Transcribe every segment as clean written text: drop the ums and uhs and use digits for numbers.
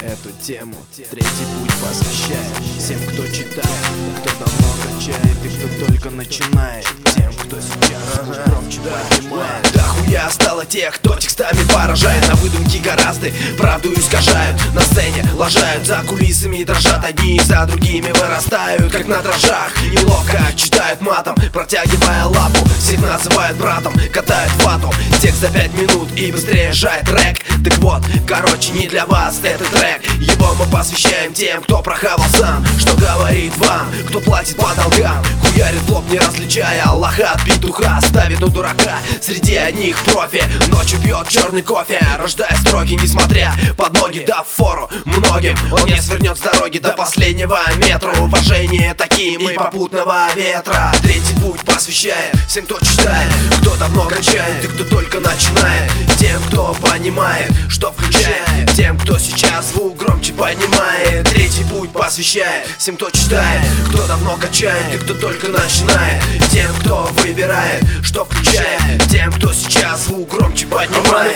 эту тему. Третий путь посвящает всем, кто читает, кто давно качает и кто только начинает, тем, кто сейчас громче поднимает. Да хуя стало тех, кто текстами поражает, на выдумки гораздо правду искажают, на сцене лажают, за кулисами дрожат, одни за другими вырастают, как на дрожжах. Неловко читают матом, протягивая лапу, всех называют братом, катают вату. Текст за 5 минут и быстрее жает трек. Так вот, короче, не для вас этот трек. Его мы посвящаем тем, кто прохавал сам, что говорит вам, кто платит по долгам. Хуярит в лоб, не различая лоха от петуха, ставит на дурака среди одних профи. Ночью пьет черный кофе, рождая строки, несмотря под ноги, дав фору многим. Он не свернет с дороги до последнего метра. Уважение таким и попутного ветра. Третий путь посвящает всем, кто читает, кто давно качает и кто только начинает, тем, кто понимает, что включает, тем, кто сейчас звук громче поднимает. Третий путь посвящает всем, кто читает, кто давно качает и кто только начинает, тем, кто выбирает, что включает, тем, кто сейчас звук громче поднимает.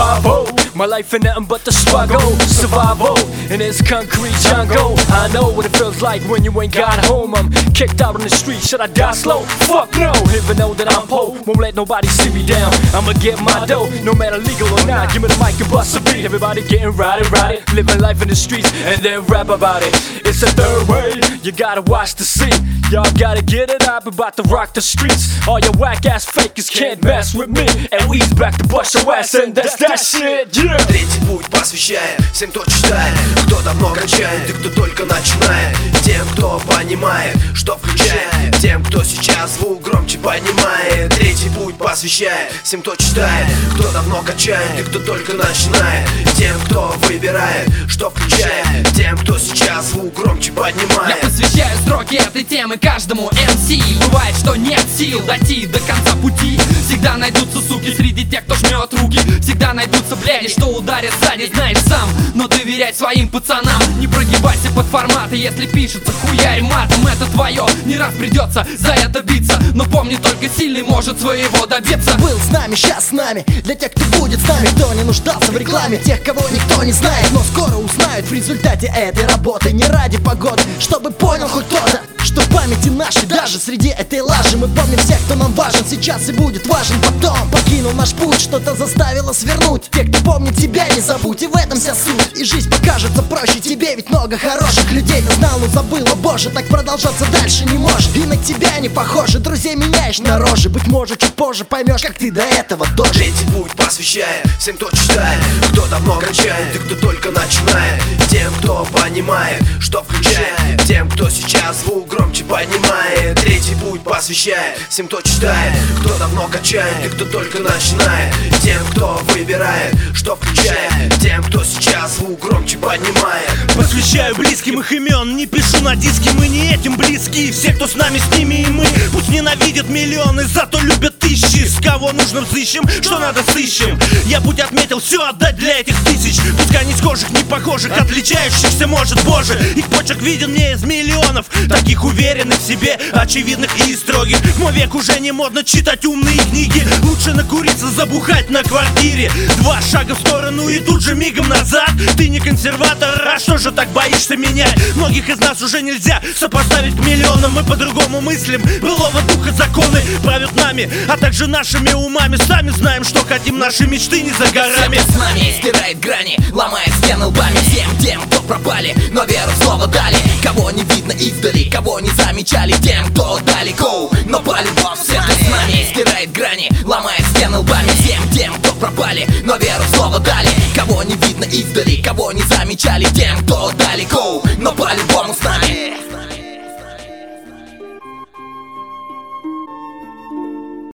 My life ain't nothing but the struggle, survival in this concrete jungle. I know what it feels like when you ain't got home. I'm kicked out on the street, should I die slow? Fuck no, even though that I'm poor, won't let nobody sit me down. I'ma get my dough, no matter legal or not. Give me the mic and bust a beat, everybody getting rowdy, living life in the streets and then rap about it. It's a third way, you gotta watch the scene. Y'all gotta get it up, about to rock the streets. All your whack ass fakers can't mess with me. And we's back to bust your ass and that's that shit, yeah. Третий путь посвящает всем, кто читает, кто давно качает и кто только начинает, тем, кто понимает, что включает, тем, кто сейчас звук громче поднимает. Третий путь посвящает всем, кто читает, кто давно качает и кто только начинает, тем, кто выбирает, что включает, тем, кто сейчас звук громче поднимает. Я посвящаю строки этой темы каждому MC. Бывает, что нет сил дойти до конца пути. Всегда найдутся суки среди тех, кто жмет руки. Всегда найдутся бляди, что ударят сзади, знаешь сам. Но доверяй своим пацанам, не прогибайся под форматы. Если пишется хуярь матом, это твое. Не раз придется за это биться, но помни, только сильный может своего добиться. Был с нами, сейчас с нами, для тех, кто будет с нами, кто не нуждался в рекламе, тех, кого никто не знает, но скоро узнают в результате этой работы. Не ради погоды, чтобы понял хоть кто-то, что в памяти нашей, даже среди этой лажи, мы помним всех, кто нам важен сейчас и будет важен потом. Покинул наш путь, что-то заставило свернуть. Те, кто помнит тебя, не забудь, и в этом вся суть. И жизнь покажется проще тебе, ведь много хороших людей ты знал, но забыл, о боже, так продолжаться дальше не может. И на тебя не похоже, друзей меняешь на рожи. Быть может, чуть позже поймешь, как ты до этого дожил. Третий путь посвящает всем, кто читает, кто давно качает и кто только начинает, тем, кто понимает, что включает, тем, кто сейчас звук громче поднимает. Третий путь посвящает всем, кто читает, кто давно качает и кто только начинает, тем, кто выбирает, что включает, тем, кто сейчас звук громче поднимает. Посвящаю близким их имен, не пишу на диске, мы не этим близки. Все, кто с нами, с ними и мы. Пусть ненавидят миллионы, зато любят тысячи. С кого нужно взыщем, что надо сыщем. Я будь отметил, все отдать для этих тысяч. Пускай не схожих, не похожих, отличающихся, может, боже. Их почерк виден мне из миллионов, таких уверенных в себе, очевидных и строгих. В мой век уже не модно читать умные книги. Лучше накуриться, забухать на квартире. 2 шага в сторону и тут же мигом назад. Ты не консерватор, а что же так боишься менять? Многих из нас уже нельзя сопоставить к миллионам. Мы по-другому мыслим, былого духа законы правят нами, а также нашими умами. Сами знаем, что хотим, наши мечты не за горами. Всем, кто с нами стирает грани, ломает стены лбами. Всем тем, кто пропали, но веру в слово дали. Кого не видно издали, кого не замечали, тем, кто далеко, но по-любому. Всем, кто с нами стирает грани, ломает стены лбами. Всем тем, кто пропали, но веру в слово дали. Кого не видно издали, кого не замечали, тем, кто далеко, но по-любому.